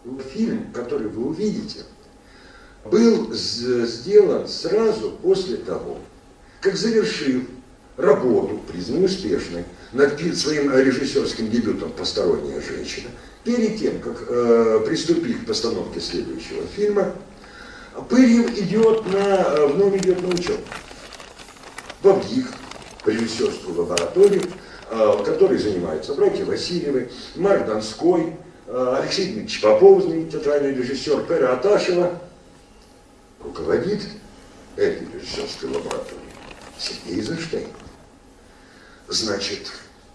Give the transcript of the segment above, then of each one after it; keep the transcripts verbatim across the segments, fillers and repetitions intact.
Фильм, который вы увидите, был сделан сразу после того, как, завершив работу, признанную успешной, над своим режиссерским дебютом «Посторонняя женщина», перед тем, как э, приступить к постановке следующего фильма, Пырьев идет на, вновь идет на учебу в ВГИК, в режиссерскую лабораторию, э, в которой занимаются братья Васильевы, Марк Донской, э, Алексей Дмитриевич Попов, знаменитый театральный режиссер, Пера Аташева. Руководит этой режиссерской лабораторией Сергей Эйзенштейн. Значит,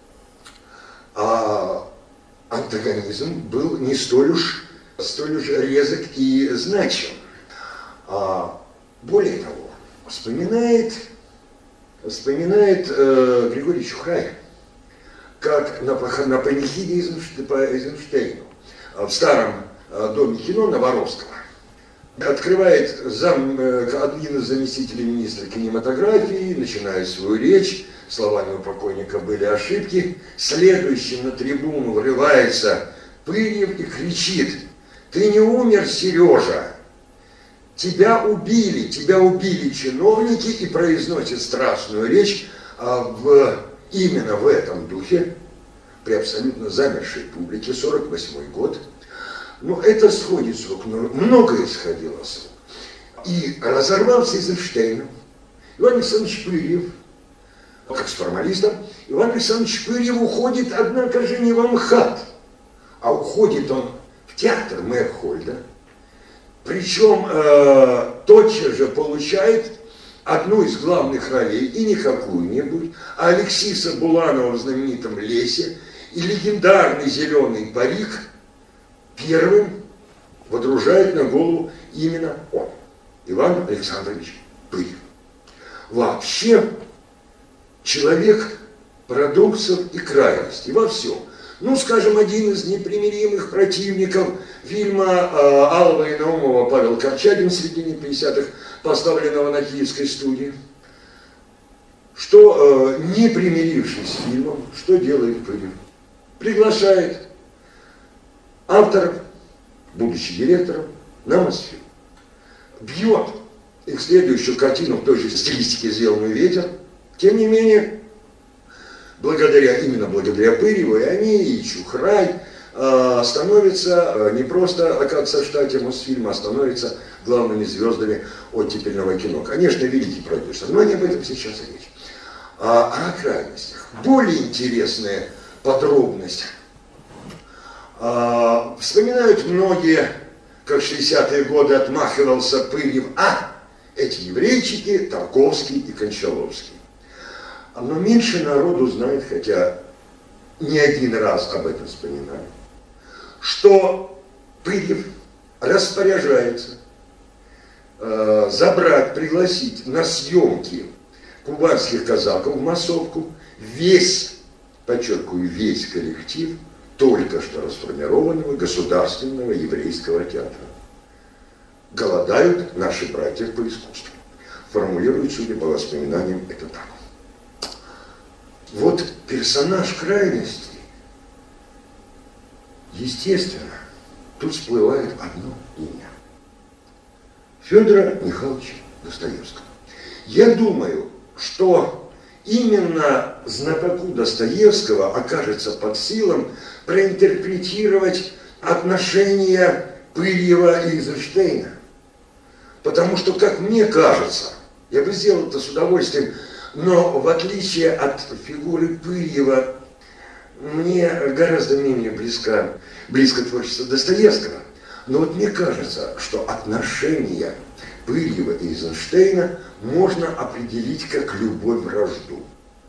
а антагонизм был не столь уж, столь уж резок и значим. А более того, вспоминает, вспоминает э, Григорий Чухрай, как на, на панихиде Эйзенштейну в старом э, доме кино на Воровского. Открывает зам, один из заместителей министра кинематографии, начинает свою речь, словами у покойника были ошибки. Следующим на трибуну врывается Пырьев и кричит: «Ты не умер, Сережа! Тебя убили, тебя убили чиновники», и произносит страстную речь а, в, именно в этом духе, при абсолютно замершей публике, сорок восьмой год. Но это сходит с рук, многое сходило с рук. И разорвался Эйзенштейном Иван Александрович Пырьев, как с формалистом. Иван Александрович Пырьев уходит, однако же, не в МХАТ, а уходит он в театр Мейерхольда. Причем э, тотчас же получает одну из главных ролей, и не какую-нибудь, а Алексиса Буланова в знаменитом «Лесе», и легендарный зеленый парик первым водружает на голову именно он, Иван Александрович Пырьев. Вообще человек парадоксов и крайностей во всем. Ну, скажем, один из непримиримых противников фильма э, Алова и Наумова Павел Корчагин в середине пятидесятых, поставленного на Киевской студии. Что, э, не примирившись с фильмом, что делает Пырьев? Приглашает авторов, будучи директором, на Мосфильм. Бьет их следующую картину в той же стилистике, сделанную «Ветер». Тем не менее, благодаря, именно благодаря Пырьеву, и они, и Чухрай э, становятся э, не просто, оказывается, в штате Мосфильма, а становятся главными звездами оттепельного кино. Конечно, великий продюсер, но не об этом сейчас речь. А, а о крайностях. Более интересная подробность. А, вспоминают многие, как в шестидесятые годы отмахивался Пырьев, а эти еврейчики Тарковский и Кончаловский. Но меньше народу знает, хотя не один раз об этом вспоминали, что Пырьев распоряжается э, забрать, пригласить на съемки кубанских казаков в массовку весь, подчеркиваю, весь коллектив только что расформированного государственного еврейского театра. Голодают наши братья по искусству. Формулируют, судя по воспоминаниям, это так. Вот персонаж крайности, естественно, тут всплывает одно имя. Федора Михайловича Достоевского. Я думаю, что именно знатоку Достоевского окажется под силам проинтерпретировать отношения Пырьева и Эйзенштейна. Потому что, как мне кажется, я бы сделал это с удовольствием, но в отличие от фигуры Пырьева, мне гораздо менее близко, близко творчество Достоевского. Но вот мне кажется, что отношения Пырьева и Эйзенштейна можно определить как любовь-вражду.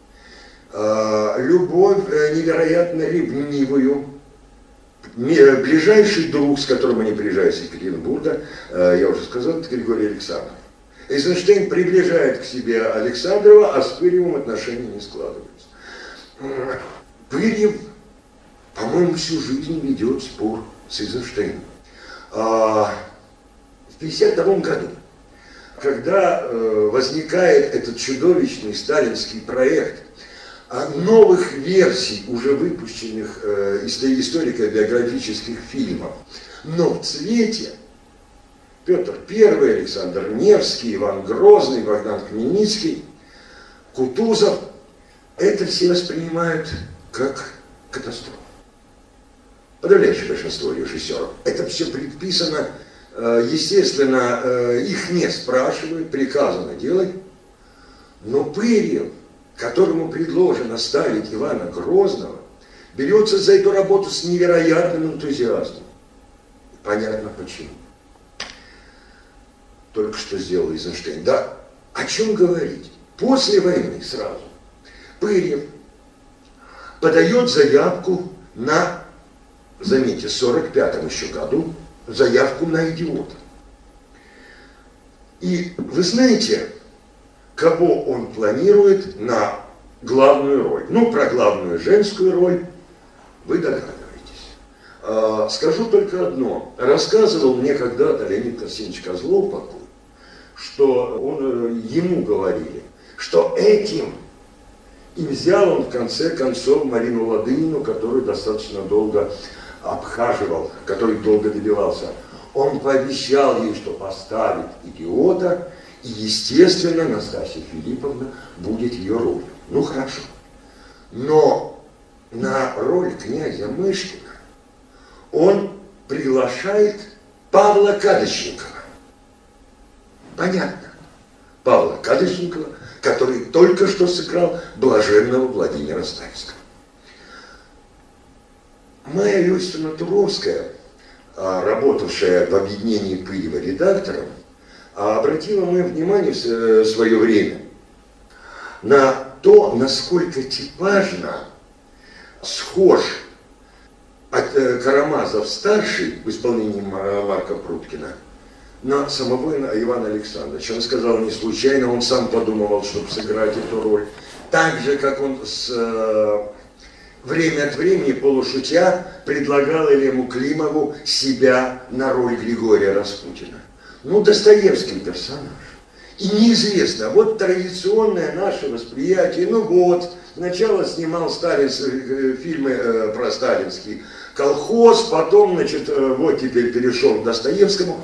Любовь невероятно ревнивую. Ближайший друг, с которым они приезжают из Екатеринбурга, я уже сказал, это Григорий Александров. Эйзенштейн приближает к себе Александрова, а с Пырьевым отношения не складываются. Пырьев, по-моему, всю жизнь ведет спор с Эйзенштейном. В пятьдесят втором году, когда возникает этот чудовищный сталинский проект новых версий уже выпущенных э, историко-биографических фильмов. Но в цвете Петр Первый, Александр Невский, Иван Грозный, Богдан Хмельницкий, Кутузов, это все воспринимают как катастрофу. Подавляющее большинство режиссеров. Это все предписано, естественно, их не спрашивают, приказано делать. Но Пырьев, которому предложено ставить Ивана Грозного, берется за эту работу с невероятным энтузиазмом. Понятно почему. Только что сделал Эйзенштейн. Да, о чем говорить? После войны сразу Пырьев подает заявку на, заметьте, в сорок пятом еще году, заявку на идиота. И вы знаете, кого он планирует на главную роль? Ну, про главную женскую роль вы догадываетесь. А, скажу только одно. Рассказывал мне когда-то Леонид Константинович Козлов, покой, что он, ему говорили, что этим и взял он в конце концов Марину Ладынину, которую достаточно долго обхаживал, который долго добивался. Он пообещал ей, что поставит идиота, и, естественно, Настасья Филипповна будет ее ролью. Ну, хорошо. Но на роль князя Мышкина он приглашает Павла Кадочникова. Понятно. Павла Кадочникова, который только что сыграл блаженного Владимира Ставского. Майя Иосифовна Туровская, работавшая в объединении Пырьева редактором, обратила мое внимание в свое время на то, насколько типажно схож Карамазов-старший в исполнении Марка Пруткина на самого Ивана Александровича. Он сказал не случайно, он сам подумывал, чтобы сыграть эту роль. Так же, как он с, э, время от времени, полушутя, предлагал Елему Климову себя на роль Григория Распутина. Ну, Достоевский персонаж. И неизвестно, вот традиционное наше восприятие, ну вот, сначала снимал Сталин фильмы э, про сталинский колхоз, потом, значит, э, вот теперь перешел к Достоевскому.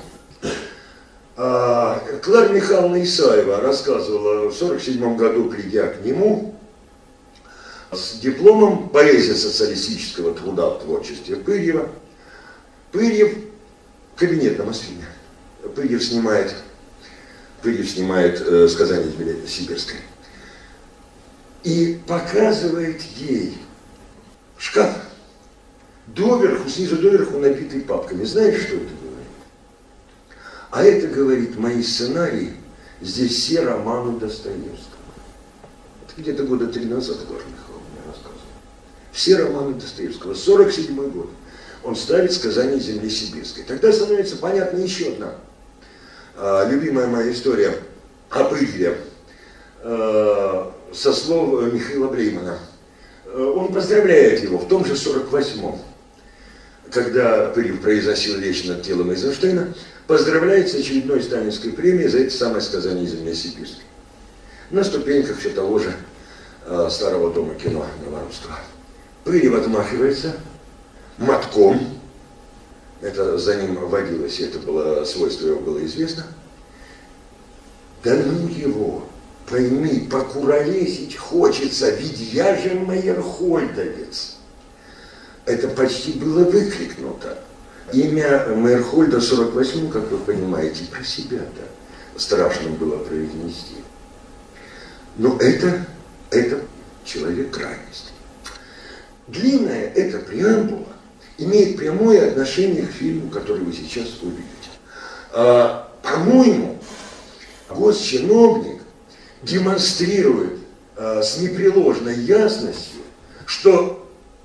Клара Михайловна Исаева рассказывала в сорок седьмом году, придя к нему, с дипломом «Поэзия социалистического труда в творчестве Пырьева». Пырьев в кабинетном фильме. Пырьев снимает, Пырьев снимает э, «Сказание сибирской». И показывает ей шкаф, доверху, снизу доверху набитый папками. Знаешь, что это было? А это, говорит, мои сценарии, здесь все романы Достоевского. Это где-то года три назад Клара Михайловна мне рассказывала. Все романы Достоевского. сорок седьмой год. Он ставит «Сказание земли сибирской». Тогда становится понятна еще одна а, любимая моя история о Пырьеве а, со слов Михаила Блеймана. Он поздравляет его в том же сорок восьмом, когда Пырьев произносил речь над телом Эйзенштейна, поздравляет с очередной сталинской премией за это самое «Сказание земли сибирской». На ступеньках все того же э, старого дома кино Белорусского. Пырьев отмахивается мотком, это за ним водилось, это было, свойство его было известно. Да ну его, пойми, покуролесить хочется, ведь я же Мейерхольдовец. Это почти было выкрикнуто. Имя Мейерхольда в сорок восьмом, как вы понимаете, про себя-то страшно было произнести. Но это, это человек крайности. Длинная эта преамбула имеет прямое отношение к фильму, который вы сейчас увидите. А, по-моему, госчиновник демонстрирует а, с непреложной ясностью, что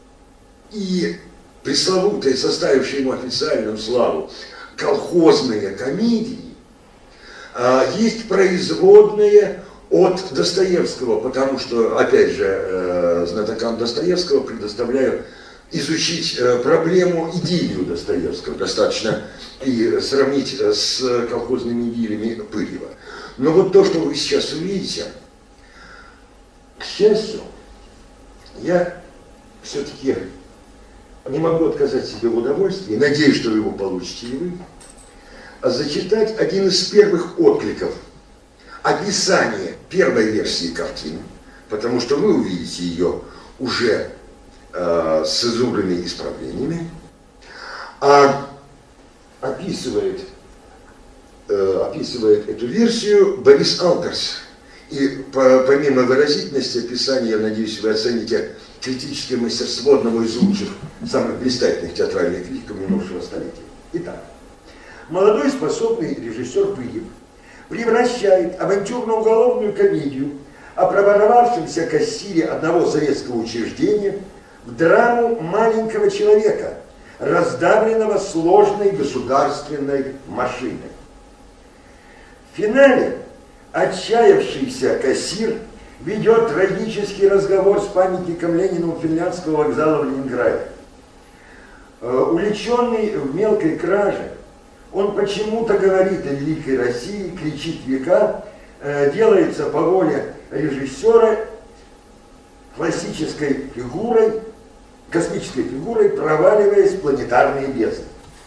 и пресловутые, составившие ему официальную славу, колхозные комедии, а, есть производные от Достоевского, потому что, опять же, э, знатокам Достоевского предоставляю изучить э, проблему идиллию Достоевского, достаточно и сравнить с колхозными идиллиями Пырьева. Но вот то, что вы сейчас увидите, к счастью, я все-таки не могу отказать себе в удовольствии, надеюсь, что вы его получите и вы, зачитать один из первых откликов описания первой версии картины, потому что вы увидите ее уже э, с цензурными исправлениями, а описывает, э, описывает эту версию Борис Алперс. И по, помимо выразительности описания, я надеюсь, вы оцените критическое мастерство одного из лучших, самых блистательных театральных критиков минувшего столетия. Итак, молодой способный режиссер Пыев превращает авантюрно-уголовную комедию о проворовавшемся кассире одного советского учреждения в драму маленького человека, раздавленного сложной государственной машиной. В финале отчаявшийся кассир ведет трагический разговор с памятником Ленина у Финляндского вокзала в Ленинграде. Увлеченный в мелкой краже, он почему-то говорит о великой России, кричит века, делается по воле режиссера классической фигурой, космической фигурой, проваливаясь в планетарные бездны.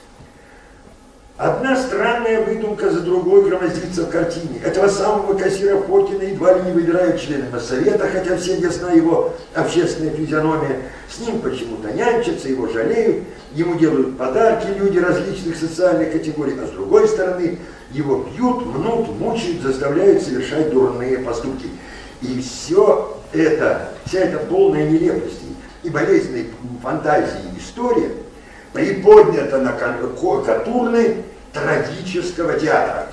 Одна странная выдумка за другой громоздится в картине. Этого самого кассира Фокина едва ли не выбирают членами совета, хотя всем ясна его общественная физиономия. С ним почему-то нянчатся, его жалеют, ему делают подарки люди различных социальных категорий, а с другой стороны его бьют, мнут, мучают, заставляют совершать дурные поступки. И все это, вся эта полная нелепости и болезненной фантазии история приподнята на карикатурной трагического театра.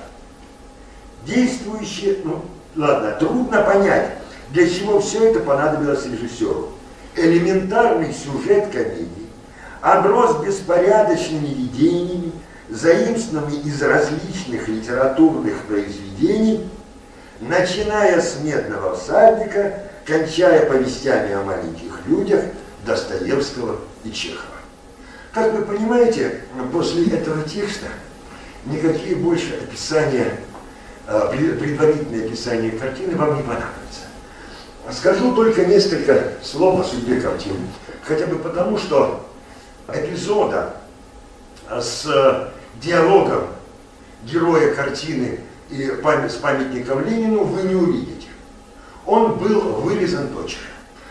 Действующие, ну ладно, трудно понять, для чего все это понадобилось режиссеру. Элементарный сюжет комедии оброс беспорядочными видениями, заимствованными из различных литературных произведений, начиная с «Медного всадника», кончая повестями о маленьких людях Достоевского и Чехова. Как вы понимаете, после этого текста никакие больше описания, предварительные описания картины вам не понадобятся. Скажу только несколько слов о судьбе картины, хотя бы потому, что эпизода с диалогом героя картины и с памятником Ленину вы не увидите. Он был вырезан точно.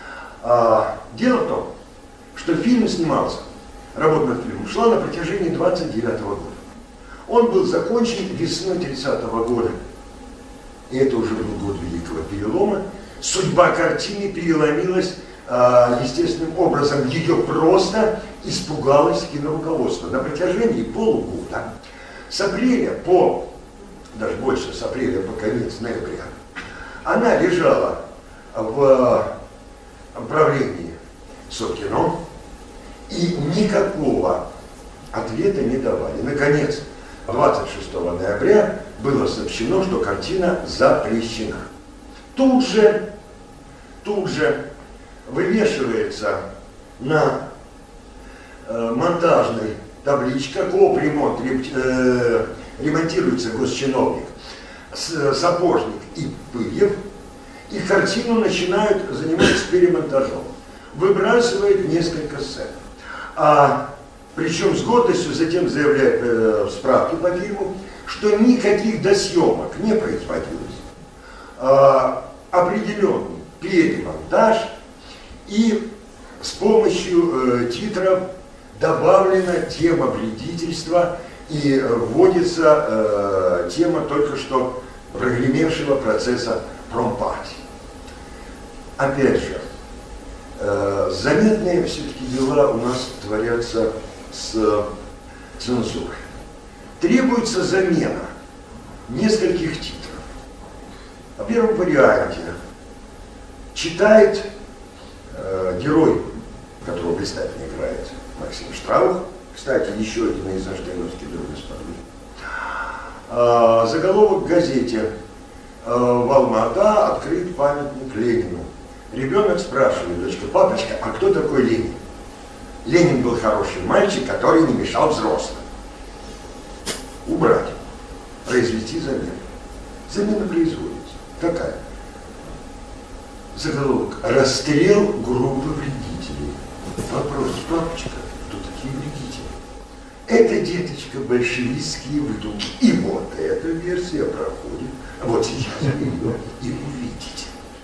Дело в том, что фильм снимался, работа над фильмом шла на протяжении двадцать девятого года. Он был закончен весной тридцатого года. И это уже был год Великого Перелома. Судьба картины переломилась э, естественным образом. Ее просто испугалось киноруководство. На протяжении полугода, с апреля по, даже больше, с апреля по конец ноября, она лежала в правлении Совкино, и никакого ответа не давали. Наконец, двадцать шестого ноября было сообщено, что картина запрещена. Тут же, тут же вывешивается на э, монтажной табличке «Копремонт», э, ремонтируется госчиновник, с, сапожник и Пыев, и картину начинают заниматься перемонтажом. Выбрасывает несколько сцен. А, причем с гордостью затем заявляет э, в справке по фильму, что никаких досъемок не производилось. А, определенный перемонтаж, и с помощью э, титров добавлена тема вредительства и э, вводится э, тема только что прогремевшего процесса промпартии. Опять же, э, заметные все-таки дела у нас творятся с цензурой. Требуется замена нескольких титров. В первом варианте читает э, герой, которого блистательно играет Максим Штраух, кстати, еще один из эйнштейновских друг господи. Э, заголовок в газете: э, в Алма-Ата открыт памятник Ленину. Ребенок спрашивает: дочка, папочка, а кто такой Ленин? Ленин был хороший мальчик, который не мешал взрослым. Убрать, произвести замену. Замена производится. Какая? Заголовок: расстрел группы вредителей. Вопрос: папочка, кто такие вредители? Это, деточка, большевистские выдумки. И вот эта версия проходит. Вот сейчас вы ее и увидите.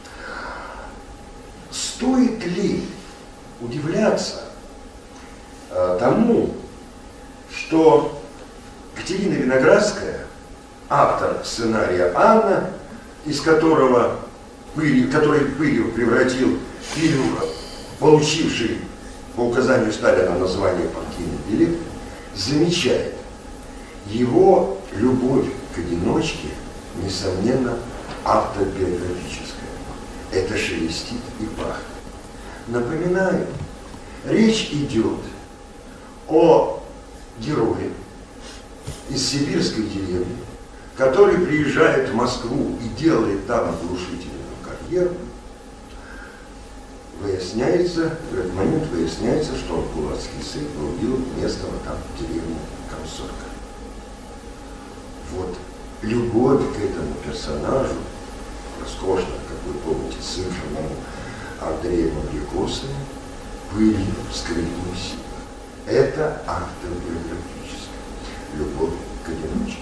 Стоит ли удивляться э, тому, что Катерина Виноградская, автор сценария «Анна», из которого Пырьев, который Пырьев превратил в фильм, получивший по указанию Сталина название «Партийный билет», замечает: его любовь к одиночке, несомненно, автобиографическая. Это шелестит и пахнет. Напоминаю, речь идет о герое из сибирской деревни, который приезжает в Москву и делает там оглушительную карьеру. Выясняется, в этот момент выясняется, что он кулацкий сын убил местного там в деревне комсорга. Вот любовь к этому персонажу, роскошно, как вы помните, сыгранному Андреем Мавликовским, Пырьев скрыть не в силах. Это автобиографическая любовь к одиночке.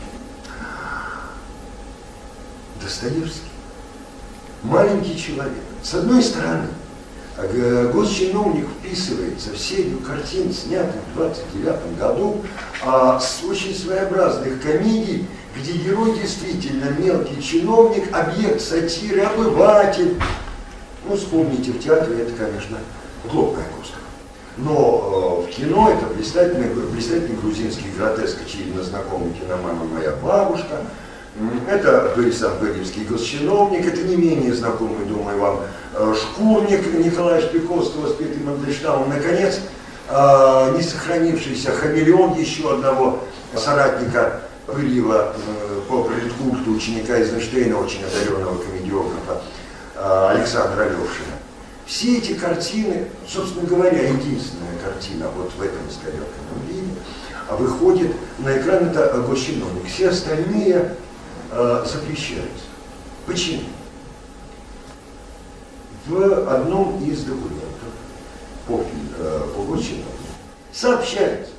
Достоевский. Маленький человек. С одной стороны, госчиновник вписывается в серию картин, снятых в двадцать девятом году, а, с очень своеобразных комедий, где герой действительно мелкий чиновник, объект сатиры, обыватель. Ну, вспомните, в театре это, конечно, Глоб Маяковского. Но э, в кино это блистательный, блистательный грузинский гротеск, очевидно знакомый киноману «Моя бабушка». Это Борисов Борисовский госчиновник, это не менее знакомый, думаю, вам, Шкурник Николая Шпиковского с Петром Мандельштамом. Наконец, э, не сохранившийся хамелеон еще одного соратника Пырьева э, по политкульту, ученика Эйзенштейна, очень одаренного комедиографа, э, Александра Левшина. Все эти картины, собственно говоря, единственная картина вот в этом исковерканном виде, выходит на экран, это госчиновник. Все остальные э, запрещаются. Почему? В одном из документов по, э, по госчиновнику сообщается,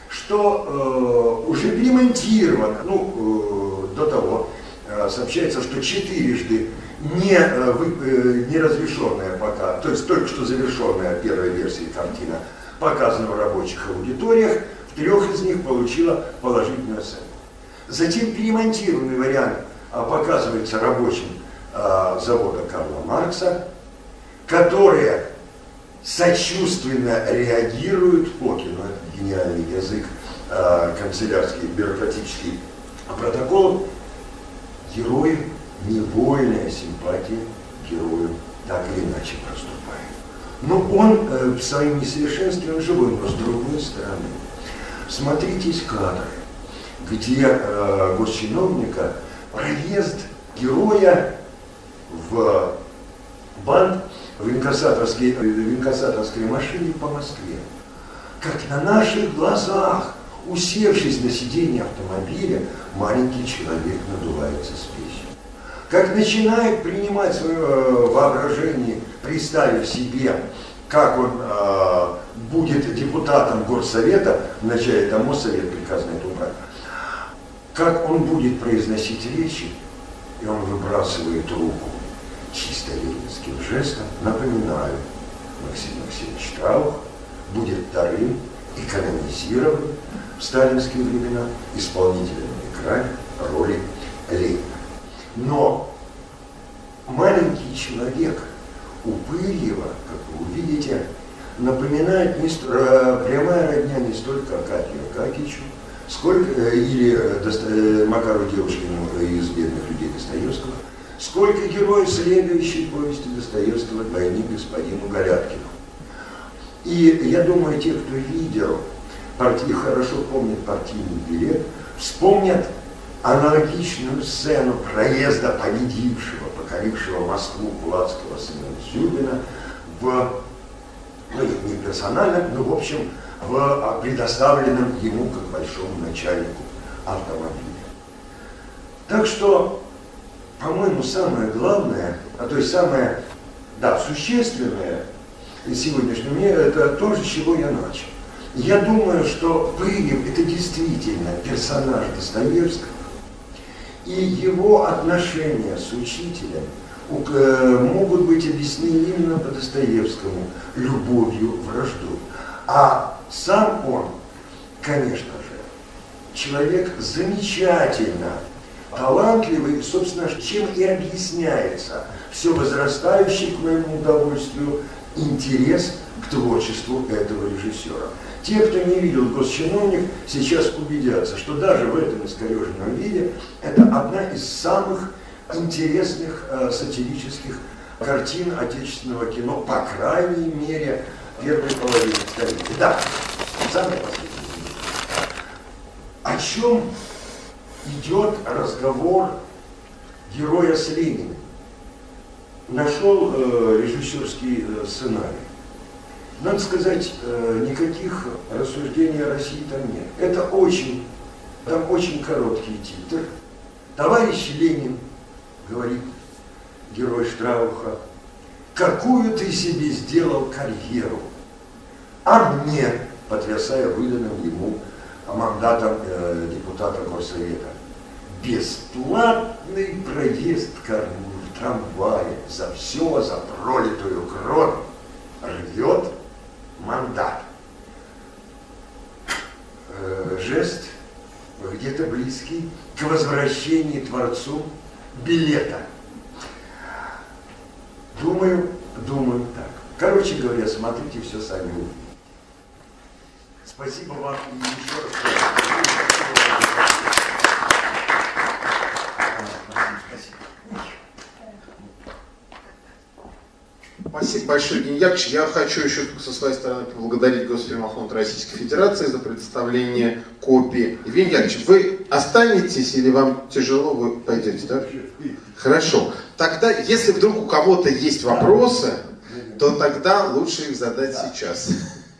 что э, уже перемонтировано, ну, э, до того, э, сообщается, что четырежды не, э, вы, э, не разрешенная пока, то есть только что завершенная первой версии картина показана в рабочих аудиториях, в трех из них получила положительную оценку. Затем перемонтированный вариант а, показывается рабочим а, завода Карла Маркса, которые сочувственно реагируют, Фокин, ну, это гениальный язык а, канцелярский, бюрократический протокол, герою, невольная симпатия герою так или иначе проступает. Но он э, в своем несовершенстве он живой, но с другой стороны. Смотритесь кадры, где э, госчиновника проезд героя в банк в инкассаторской, в инкассаторской машине по Москве. Как на наших глазах, усевшись на сиденье автомобиля, маленький человек надувается с печью. Как начинает принимать свое воображение, представив себе, как он э, будет депутатом горсовета, вначале это Моссовет приказано это убрать, как он будет произносить речи, и он выбрасывает руку чисто ленинским жестом. Напоминаю, Максим Максимович Траух будет вторым и канонизирован в сталинские времена исполнителем на экране роли Ленина. Но маленький человек у Пырьева, как вы увидите, напоминает не сто, э, прямая родня не столько Акакию Акакичу, сколько, э, или э, Макару Девушкину из «Бедных людей» Достоевского, сколько героев следующей повести Достоевского «Двойник господину Галяткину». И я думаю, те, кто видел, партий, хорошо помнят «Партийный билет», вспомнят аналогичную сцену проезда победившего, покорившего Москву кулацкого сына Зюбина в, ну, не персональном, но в общем в предоставленном ему как большому начальнику автомобиля. Так что, по-моему, самое главное, а то есть самое Да, существенное сегодняшнего мира – это то, с чего я начал. Я думаю, что Пырьев – это действительно персонаж Достоевского, и его отношения с учителем могут быть объяснены именно по Достоевскому любовью, враждой. А сам он, конечно же, человек замечательно талантливый, собственно, чем и объясняется все возрастающий, к моему удовольствию, интерес к творчеству этого режиссера. Те, кто не видел «Госчиновник», сейчас убедятся, что даже в этом искореженном виде это одна из самых интересных э, сатирических картин отечественного кино, по крайней мере, первой половины столетия. Да, самое последнее. О чем идет разговор героя с Лениным? Нашел э, режиссерский э, сценарий. Надо сказать, э, никаких рассуждений о России там нет. Это очень, там очень короткий титр. Товарищ Ленин, говорит герой Штрауха, какую ты себе сделал карьеру? А мне, потрясая выданным ему мандатом э, депутата Горсовета, бесплатный проезд в трамвае за все, за пролитую кровь рвет мандат. Э, жест где-то близкий к возвращению Творцу билета. Думаю, думаю так. Короче говоря, смотрите, все сами увидите. Спасибо вам и еще раз. Спасибо большое, Евгений Яковлевич. Я хочу еще со своей стороны поблагодарить Госфильмофонд Российской Федерации за предоставление копии. Евгений Яковлевич, вы останетесь или вам тяжело, вы пойдете, да? Хорошо. Тогда, если вдруг у кого-то есть вопросы, то тогда лучше их задать сейчас.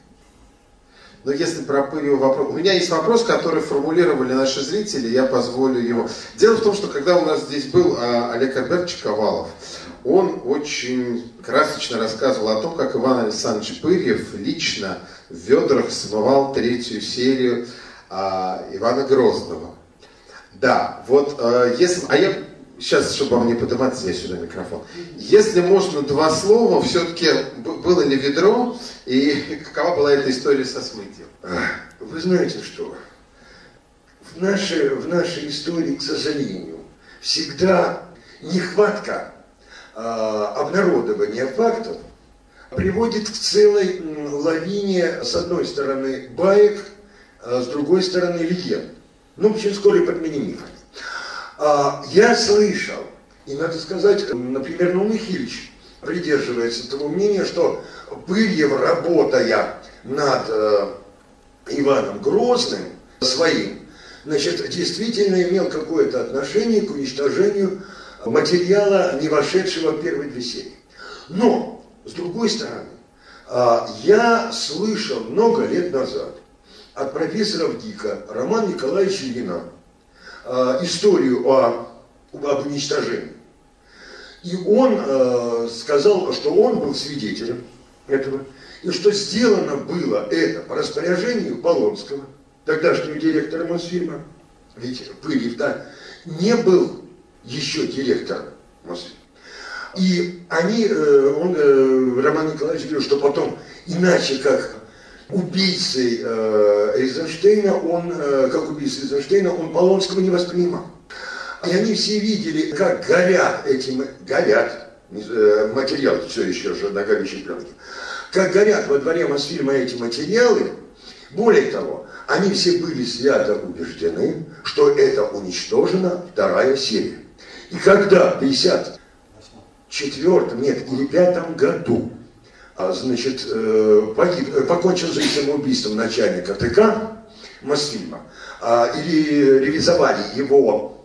Но если про Пырьева вопрос... У меня есть вопрос, который формулировали наши зрители, я позволю его. Дело в том, что когда у нас здесь был Олег Альбертович Ковалов, он очень красочно рассказывал о том, как Иван Александрович Пырьев лично в ведрах смывал третью серию а, Ивана Грозного. Да, вот а, если... А я сейчас, чтобы вам не подниматься, я сюда микрофон. Если можно два слова, все-таки было ли ведро и какова была эта история со смытьем? Вы знаете что? В нашей, в нашей истории, к сожалению, всегда нехватка э, обнародования фактов приводит к целой лавине, с одной стороны, баек, а с другой стороны, легенд. Ну, в общем, скорее подмени мифа. Я слышал, и надо сказать, например, Наум Михайлович придерживается того мнения, что Пырьев, работая над э, Иваном Грозным своим, значит, действительно имел какое-то отношение к уничтожению материала, не вошедшего в первые две серии. Но, с другой стороны, э, я слышал много лет назад от профессора ВГИКа Романа Николаевича Ильина историю о, об уничтожении. И он э, сказал, что он был свидетелем этого, и что сделано было это по распоряжению Полонского, тогдашнего директора Мосфильма, ведь Пырьев, да, не был еще директором Мосфильма. И они, э, он, э, Роман Николаевич говорил, что потом, иначе как убийцей э, Эйзенштейна, он, э, как убийца Эйзенштейна, он Полонского не воспринимал. И они все видели, как горят эти, горят, э, материалы, все еще же на горючей пленке, как горят во дворе Мосфильма эти материалы. Более того, они все были свято убеждены, что это уничтожена вторая серия. И когда в пятьдесят четвёртом, нет, или пятом году, значит, погиб, покончил жизнь самоубийством начальника ТК Мосфильма, или реализовали его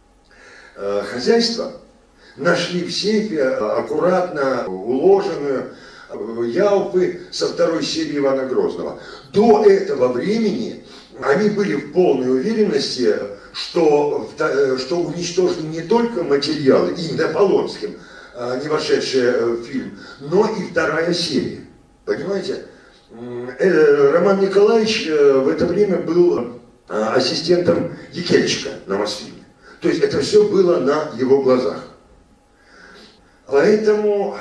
хозяйство, нашли в сейфе аккуратно уложенную Ялпы со второй серии Ивана Грозного. До этого времени они были в полной уверенности, что, что уничтожены не только материалы, именно Полонским, не вошедшая в фильм, но и вторая серия. Понимаете? Роман Николаевич в это время был ассистентом Якельчика на Мосфильме. То есть это все было на его глазах. Поэтому,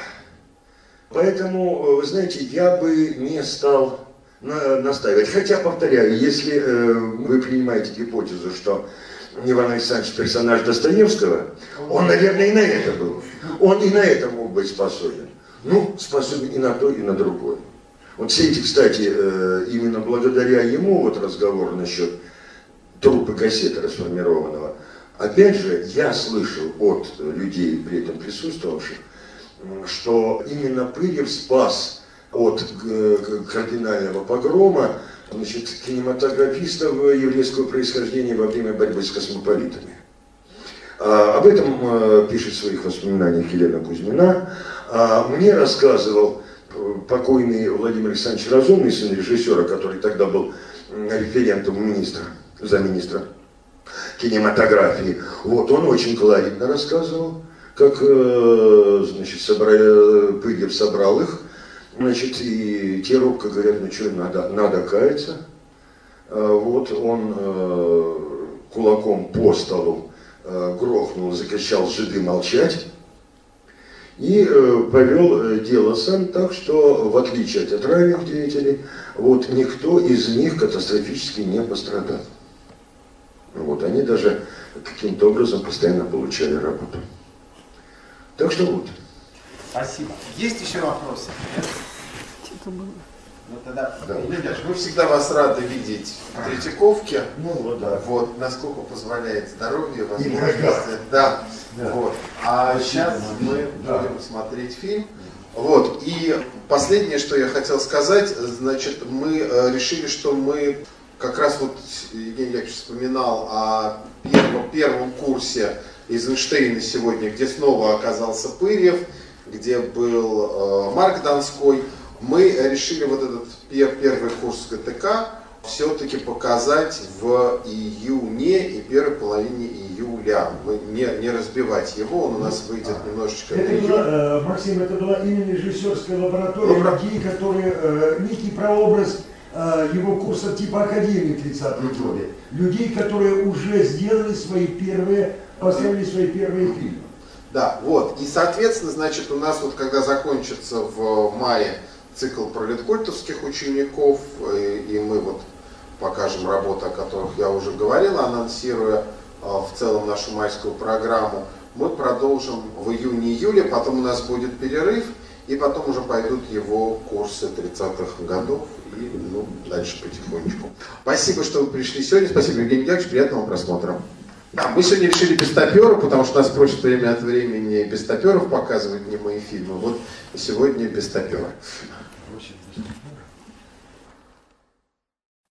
поэтому, вы знаете, я бы не стал настаивать. Хотя, повторяю, если вы принимаете гипотезу, что Иван Александрович персонаж Достоевского, он, наверное, и на это был. Он и на это мог быть способен. Ну, способен и на то, и на другое. Вот все эти, кстати, именно благодаря ему, вот разговор насчет трупа кассеты расформированного, опять же, я слышал от людей, при этом присутствовавших, что именно Пырьев спас от кардинального погрома, значит, кинематографистов еврейского происхождения во время борьбы с космополитами. Об этом пишет в своих воспоминаниях Елена Кузьмина. Мне рассказывал покойный Владимир Александрович Разумный, сын режиссера, который тогда был референтом министра, замминистра кинематографии. Вот, он очень колоритно рассказывал, как, значит, собрал, Пырьев собрал их, значит, и те робко говорят, ну что, надо, надо каяться. Вот, он кулаком по столу грохнул, закричал: «Жиды, молчать!» И э, повел э, дело сам так, что, в отличие от театральных деятелей, вот, никто из них катастрофически не пострадал. Вот, они даже каким-то образом постоянно получали работу. Так что вот. Спасибо. Есть еще вопросы? Что-то было. Ну тогда, да. Мы всегда вас рады видеть в Третьяковке. Ну вот, да. Вот, насколько позволяет здоровье, возможности. Да. Да. Вот. А сейчас мы да. будем смотреть фильм. Вот. И последнее, что я хотел сказать, значит, мы решили, что мы как раз вот, Евгений Яковлевич вспоминал о первом, первом курсе Эйзенштейна сегодня, где снова оказался Пырьев, где был э, Марк Донской. Мы решили вот этот пер, первый курс ГТК все-таки показать в июне и первой половине июля. Мы не, не разбивать его, он у нас выйдет немножечко. Это была, Максим, это была именно режиссерская лаборатория Лабора... людей, которые, э, некий прообраз э, его курса типа Академии в тридцатые годы. Людей, которые уже сделали свои первые, поставили свои первые фильмы. Да, вот. И, соответственно, значит, у нас вот когда закончится в мае цикл про литкультовских учеников, и, и мы вот покажем работы, о которых я уже говорил, анонсируя в целом нашу майскую программу, мы продолжим в июне-июле, потом у нас будет перерыв, и потом уже пойдут его курсы тридцатых годов, и ну, дальше потихонечку. Спасибо, что вы пришли сегодня, спасибо, Евгений Яковлевич, приятного просмотра. Да, мы сегодня решили без топера, потому что нас просят время от времени без топеров показывать не мои фильмы. Вот сегодня без топера.